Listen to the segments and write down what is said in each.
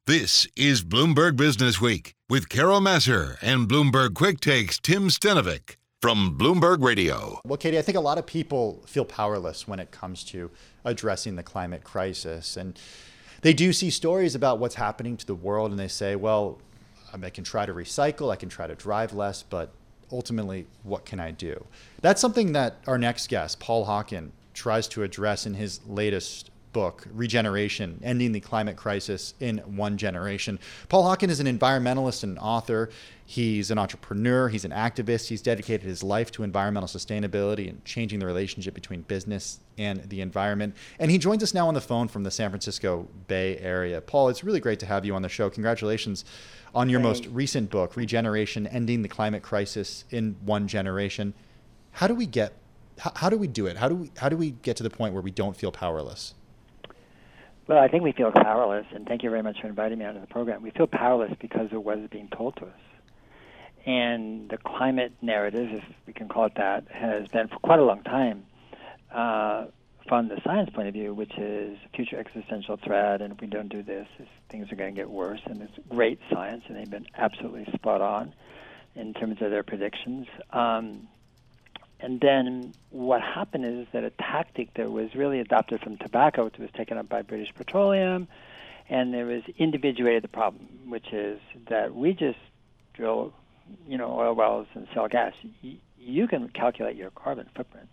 This is Bloomberg Business Week with Carol Massar and Bloomberg Quick Takes Tim Stenovic from Bloomberg Radio. Well, Katie, I think a lot of people feel powerless when it comes to addressing the climate crisis. And they do see stories about what's happening to the world and they say, well, I can try to recycle, I can try to drive less, but ultimately, what can I do? That's something that our next guest, Paul Hawken, tries to address in his latest book, Regeneration, Ending the Climate Crisis in One Generation. Paul Hawken is an environmentalist and an author. He's an entrepreneur. He's an activist. He's dedicated his life to environmental sustainability and changing the relationship between business and the environment. And he joins us now on the phone from the San Francisco Bay Area. Paul, it's really great to have you on the show. Congratulations on your most recent book, Regeneration, Ending the Climate Crisis in One Generation. How do we do it? How do we get to the point where we don't feel powerless? Well, I think we feel powerless, and thank you very much for inviting me onto the program. We feel powerless because of what is being told to us. And the climate narrative, if we can call it that, has been for quite a long time from the science point of view, which is future existential threat, and if we don't do this, things are going to get worse. And it's great science, and they've been absolutely spot on in terms of their predictions. And then what happened is that a tactic that was really adopted from tobacco, which was taken up by British Petroleum, and there was individuated the problem, which is that we just drill, oil wells and sell gas. You can calculate your carbon footprint,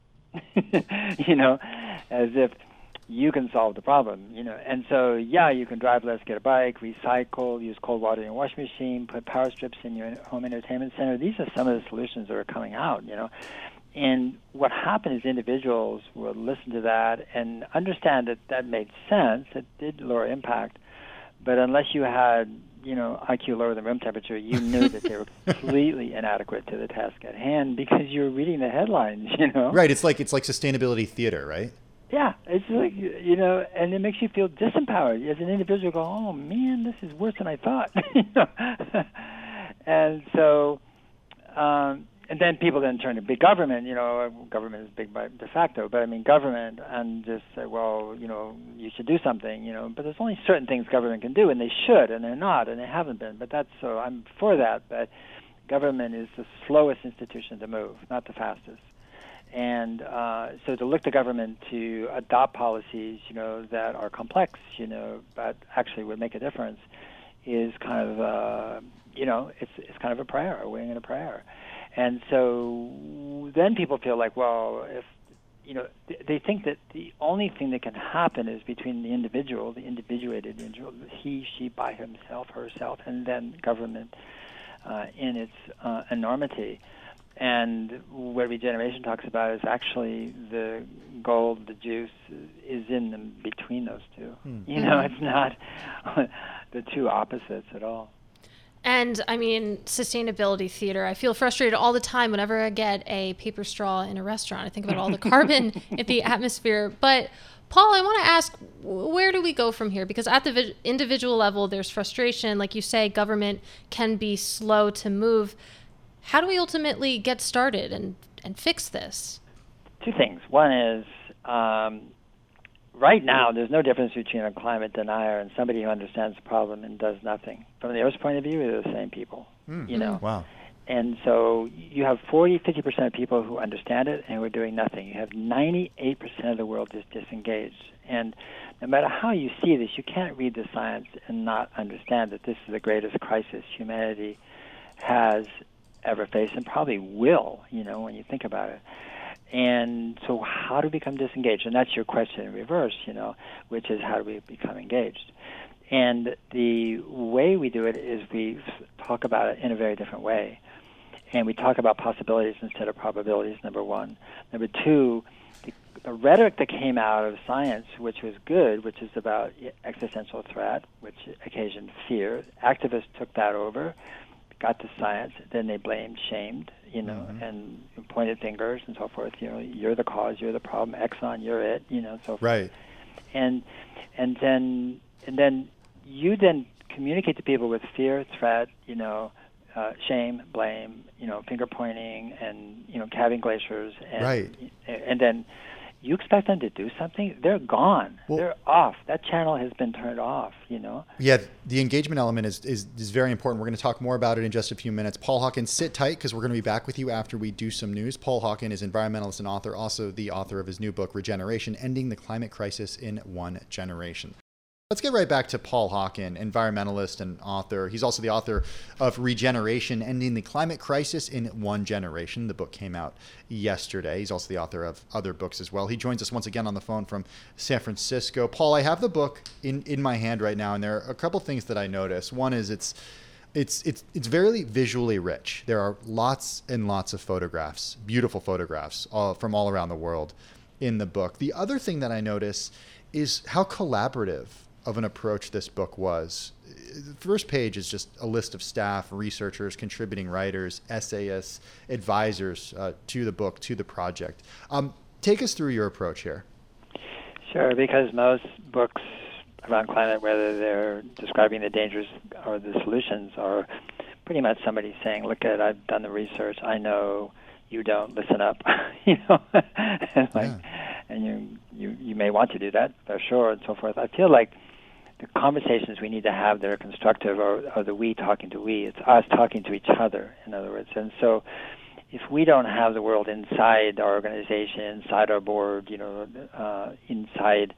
as if you can solve the problem, And so, you can drive less, get a bike, recycle, use cold water in your washing machine, put power strips in your home entertainment center. These are some of the solutions that are coming out, And what happened is individuals will listen to that and understand that that made sense. It did lower impact. But unless you had, IQ lower than room temperature, you knew that they were completely inadequate to the task at hand because you were reading the headlines, Right. It's like sustainability theater, right? Yeah. It's like, and it makes you feel disempowered. As an individual, you go, oh, man, this is worse than I thought. And so... and then people then turn to big government. Government is big by de facto, but government, and just say, well, you should do something, But there's only certain things government can do, and they should, and they're not, and they haven't been. But that's so I'm for that. But government is the slowest institution to move, not the fastest. And so to look to government to adopt policies, that are complex, but actually would make a difference, is kind of, it's kind of a prayer, a wing and a prayer. And so then people feel like, well, if, they think that the only thing that can happen is between the individual, the individuated individual, he, she, by himself, herself, and then government in its enormity. And what regeneration talks about is actually the gold, the juice, is in them between those two. It's not the two opposites at all. And sustainability theater, I feel frustrated all the time whenever I get a paper straw in a restaurant. I think about all the carbon in the atmosphere. But Paul, I want to ask, where do we go from here? Because at the individual level, there's frustration. Like you say, government can be slow to move. How do we ultimately get started and fix this? Two things. One is, right now, there's no difference between a climate denier and somebody who understands the problem and does nothing. From the Earth's point of view, they're the same people, Wow. And so you have 50% of people who understand it and who are doing nothing. You have 98% of the world is disengaged. And no matter how you see this, you can't read the science and not understand that this is the greatest crisis humanity has ever faced and probably will, when you think about it. And so how do we become disengaged? And that's your question in reverse, which is how do we become engaged? And the way we do it is we talk about it in a very different way. And we talk about possibilities instead of probabilities, number one. Number two, the rhetoric that came out of science, which was good, which is about existential threat, which occasioned fear, activists took that over, got to science, then they blamed, shamed, and pointed fingers and so forth. You're the cause, you're the problem. Exxon, you're it. So forth. Right. And then you then communicate to people with fear, threat, shame, blame, finger pointing, and calving glaciers, and right. And then you expect them to do something? They're gone. Well, they're off. That channel has been turned off, you know? Yeah, the engagement element is very important. We're going to talk more about it in just a few minutes. Paul Hawken, sit tight because we're going to be back with you after we do some news. Paul Hawken is environmentalist and author, also the author of his new book, Regeneration, Ending the Climate Crisis in One Generation. Let's get right back to Paul Hawken, environmentalist and author. He's also the author of Regeneration, Ending the Climate Crisis in One Generation. The book came out yesterday. He's also the author of other books as well. He joins us once again on the phone from San Francisco. Paul, I have the book in my hand right now, and there are a couple things that I notice. One is it's very visually rich. There are lots and lots of photographs, beautiful photographs from all around the world in the book. The other thing that I notice is how collaborative of an approach this book was. The first page is just a list of staff, researchers, contributing writers, essayists, advisors to the book, to the project. Take us through your approach here. Sure, because most books around climate, whether they're describing the dangers or the solutions, are pretty much somebody saying, look, I've done the research, I know, you don't, listen up. You know, and you may want to do that, for sure, and so forth. I feel like the conversations we need to have that are constructive are the we talking to we. It's us talking to each other, in other words. And so if we don't have the world inside our organization, inside our board, you know, inside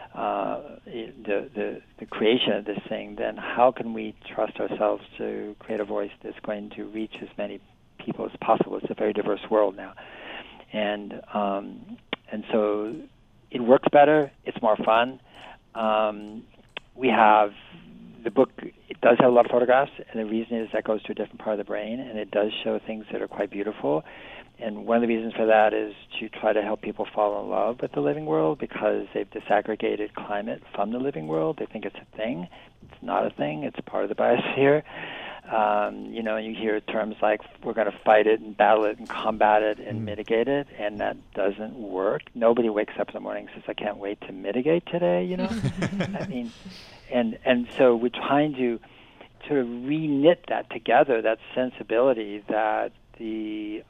the creation of this thing, then how can we trust ourselves to create a voice that's going to reach as many people as possible? It's a very diverse world now. And so it works better. It's more fun. We have the book. It does have a lot of photographs, and the reason is that goes to a different part of the brain, and it does show things that are quite beautiful. And one of the reasons for that is to try to help people fall in love with the living world, because they've disaggregated climate from the living world. They think it's a thing. It's not a thing. It's part of the biosphere. You know, you hear terms like we're going to fight it and battle it and combat it and mitigate it, and that doesn't work. Nobody wakes up in the morning and says, I can't wait to mitigate today, you know? I mean, and so we're trying to re-knit that together, that sensibility that the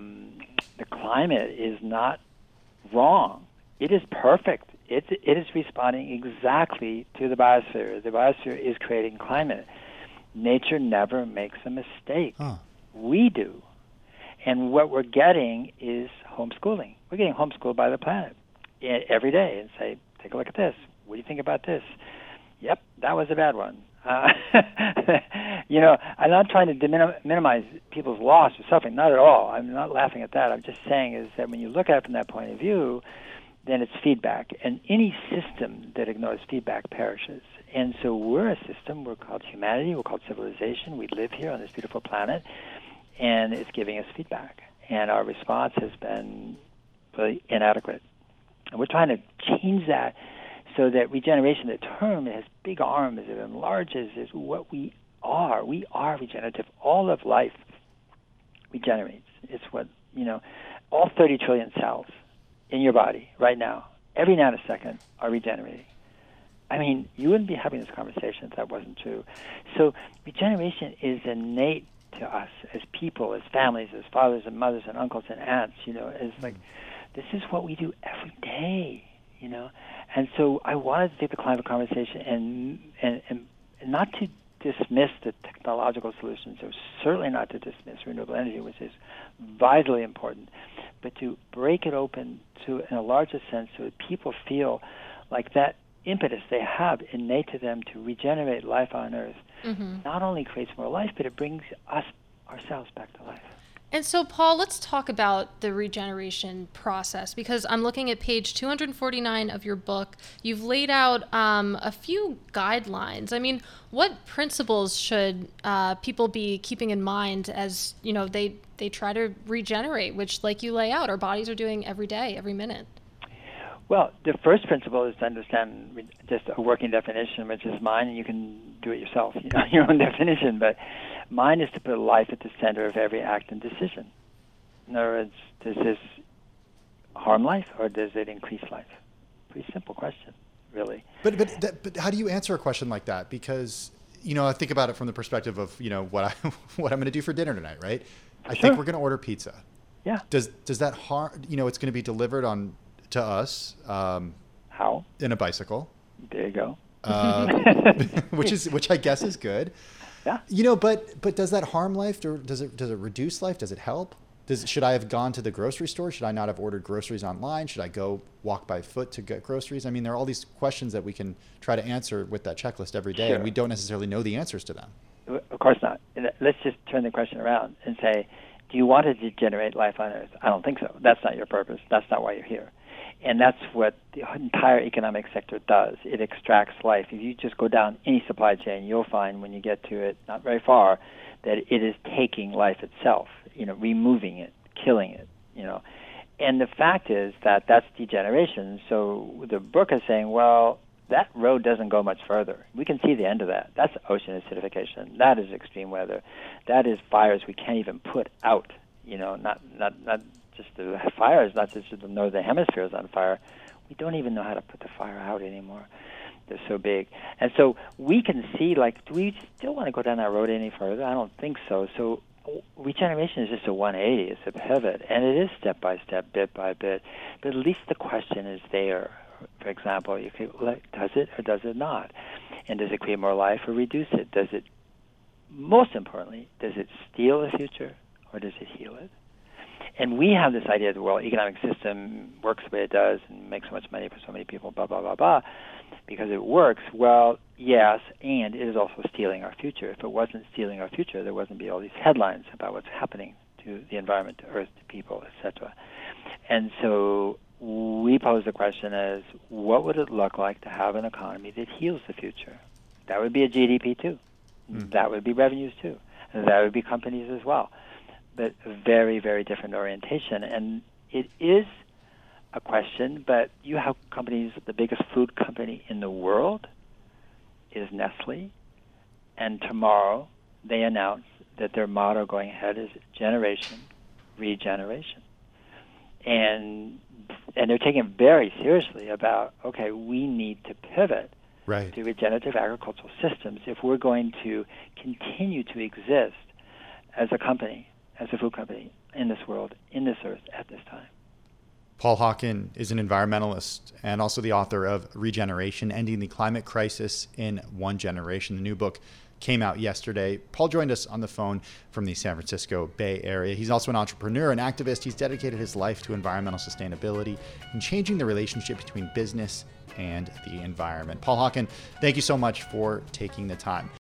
climate is not wrong. It is perfect. It is responding exactly to the biosphere. The biosphere is creating climate. Nature never makes a mistake. We do. And what we're getting is homeschooling. We're getting homeschooled by the planet every day and say, take a look at this. What do you think about this? Yep, that was a bad one. You know, I'm not trying to minimize people's loss or suffering. Not at all. I'm not laughing at that. I'm just saying is that when you look at it from that point of view, then it's feedback. And any system that ignores feedback perishes. And so we're a system. We're called humanity. We're called civilization. We live here on this beautiful planet, and it's giving us feedback. And our response has been really inadequate. And we're trying to change that so that regeneration, the term, it has big arms. It enlarges is what we are. We are regenerative. All of life regenerates. It's what, you know, all 30 trillion cells in your body right now, every nanosecond, are regenerating. I mean, you wouldn't be having this conversation if that wasn't true. So regeneration is innate to us as people, as families, as fathers and mothers and uncles and aunts, you know, as like, this is what we do every day, you know. And so I wanted to take the climate conversation and not to dismiss the technological solutions, or certainly not to dismiss renewable energy, which is vitally important, but to break it open to, in a larger sense, so that people feel like that impetus they have innate to them to regenerate life on Earth not only creates more life, but it brings us ourselves back to life. And so, Paul, let's talk about the regeneration process, because I'm looking at page 249 of your book. You've laid out a few guidelines. I mean, what principles should people be keeping in mind as, you know, they try to regenerate, which, like you lay out, our bodies are doing every day, every minute? Well, the first principle is to understand just a working definition, which is mine, and you can do it yourself, you know, your own definition. But mine is to put life at the center of every act and decision. In other words, does this harm life or does it increase life? Pretty simple question, really. But how do you answer a question like that? Because, you know, I think about it from the perspective of, you know, what I'm going to do for dinner tonight, right? I think we're going to order pizza. Yeah. Does that harm? You know, it's going to be delivered on to us. How? In a bicycle. There you go. Which I guess is good. Yeah. You know, but does that harm life, or does it reduce life? Does it help? Should I have gone to the grocery store? Should I not have ordered groceries online? Should I go walk by foot to get groceries? I mean, there are all these questions that we can try to answer with that checklist every day, and we don't necessarily know the answers to them. Of course not. Let's just turn the question around and say, do you want to degenerate life on Earth? I don't think so. That's not your purpose. That's not why you're here. And that's what the entire economic sector does. It extracts life. If you just go down any supply chain, you'll find when you get to it, not very far, that it is taking life itself, removing it, killing it, And the fact is that that's degeneration. So the book is saying, well, that road doesn't go much further. We can see the end of that. That's ocean acidification. That is extreme weather. That is fires we can't even put out, not just the fires, not just the northern hemisphere is on fire. We don't even know how to put the fire out anymore. They're so big. And so we can see, do we still want to go down that road any further? I don't think so. So regeneration is just a 180. It's a pivot. And it is step by step, bit by bit. But at least the question is there. For example, does it or does it not? And does it create more life or reduce it? Most importantly, does it steal the future or does it heal it? And we have this idea that the world economic system works the way it does and makes so much money for so many people, blah, blah, blah, blah, because it works. Well, yes, and it is also stealing our future. If it wasn't stealing our future, there wouldn't be all these headlines about what's happening to the environment, to Earth, to people, etc. And so we pose the question as, what would it look like to have an economy that heals the future? That would be a GDP too. That would be revenues too. That would be companies as well. But a very, very different orientation. And it is a question, but you have companies, the biggest food company in the world is Nestle, and tomorrow they announce that their motto going ahead is generation, regeneration. And they're taking it very seriously about, okay, we need to pivot to regenerative agricultural systems if we're going to continue to exist as a company, as a food company in this world, in this earth at this time. Paul Hawken is an environmentalist and also the author of Regeneration, Ending the Climate Crisis in One Generation. The new book came out yesterday. Paul joined us on the phone from the San Francisco Bay Area. He's also an entrepreneur and activist. He's dedicated his life to environmental sustainability and changing the relationship between business and the environment. Paul Hawken, thank you so much for taking the time.